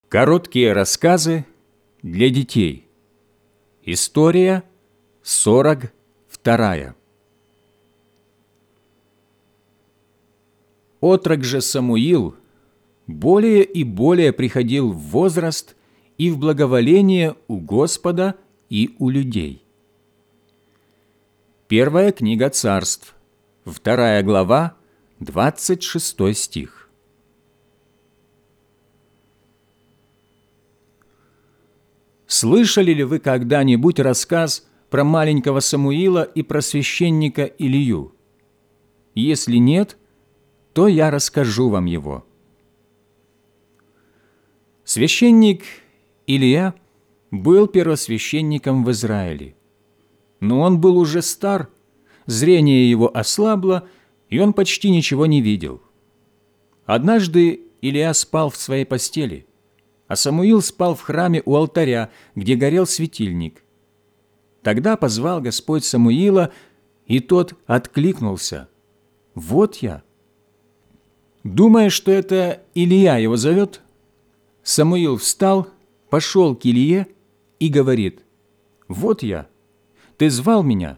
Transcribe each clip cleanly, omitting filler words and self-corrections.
Короткие рассказы для детей. История 42. Отрок же Самуил более и более приходил в возраст и в благоволение у Господа и у людей. Первая книга Царств, 2 глава, 26 стих. Слышали ли вы когда-нибудь рассказ про маленького Самуила и про священника Илию? Если нет, то я расскажу вам его. Священник Илия был первосвященником в Израиле, но он был уже стар, зрение его ослабло, и он почти ничего не видел. Однажды Илия спал в своей постели, а Самуил спал в храме у алтаря, где горел светильник. Тогда позвал Господь Самуила, и тот откликнулся: «Вот я». Думая, что это Илия его зовет, Самуил встал, пошел к Илие и говорит: «Вот я, ты звал меня».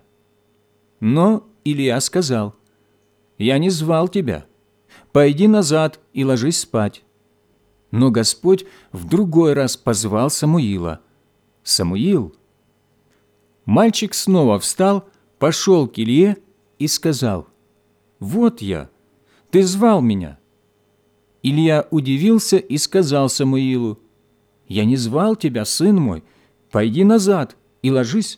Но Илия сказал: «Я не звал тебя, пойди назад и ложись спать». Но Господь в другой раз позвал Самуила: «Самуил». Мальчик снова встал, пошел к Илие и сказал: «Вот я, ты звал меня». Илия удивился и сказал Самуилу: «Я не звал тебя, сын мой, пойди назад и ложись».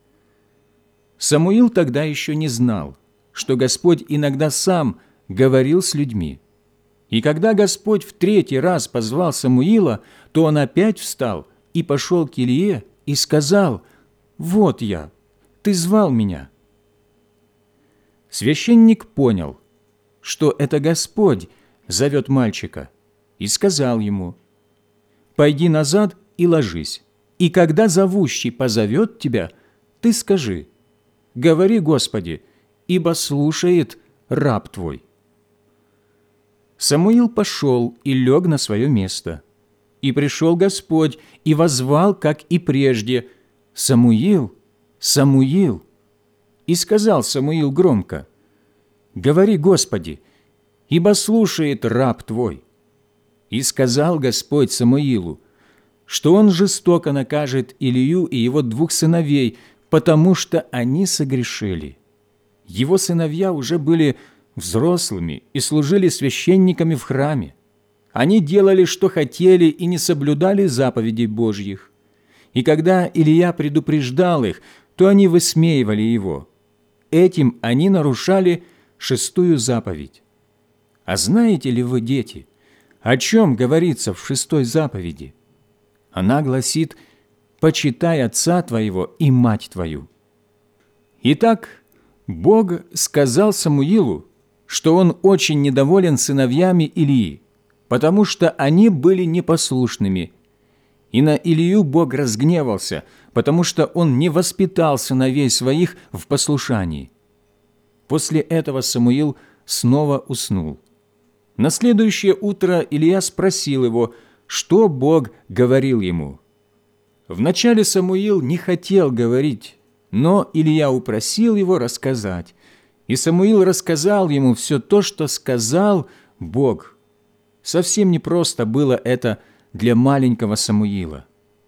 Самуил тогда еще не знал, что Господь иногда сам говорил с людьми. И когда Господь в третий раз позвал Самуила, то он опять встал и пошел к Илие и сказал: «Вот я, ты звал меня». Священник понял, что это Господь зовет мальчика, и сказал ему: «Пойди назад и ложись, и когда зовущий позовет тебя, ты скажи: говори, Господи, ибо слушает раб твой». Самуил пошел и лег на свое место. И пришел Господь и воззвал, как и прежде: «Самуил, Самуил!» И сказал Самуил громко: «Говори, Господи, ибо слушает раб твой». И сказал Господь Самуилу, что он жестоко накажет Илию и его 2 сыновей, потому что они согрешили. Его сыновья уже были взрослыми и служили священниками в храме. Они делали, что хотели, и не соблюдали заповедей Божьих. И когда Илия предупреждал их, то они высмеивали его. Этим они нарушали 6-ю заповедь. А знаете ли вы, дети, о чем говорится в 6-й заповеди? Она гласит: «Почитай отца твоего и мать твою». Итак, Бог сказал Самуилу, что он очень недоволен сыновьями Илии, потому что они были непослушными. И на Илию Бог разгневался, потому что он не воспитал сыновей своих в послушании. После этого Самуил снова уснул. На следующее утро Илия спросил его, что Бог говорил ему. Вначале Самуил не хотел говорить, но Илия упросил его рассказать. И Самуил рассказал ему все то, что сказал Бог. Совсем непросто было это для маленького Самуила.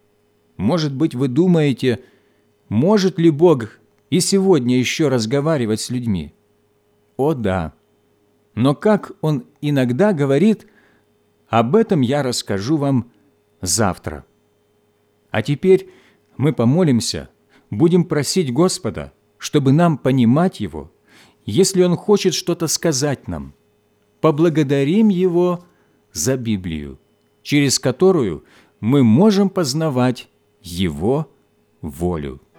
Может быть, вы думаете, может ли Бог и сегодня еще разговаривать с людьми? О да! Но как Он иногда говорит, об этом я расскажу вам завтра. А теперь мы помолимся, будем просить Господа, чтобы нам понимать Его, если Он хочет что-то сказать нам. Поблагодарим Его за Библию, через которую мы можем познавать Его волю.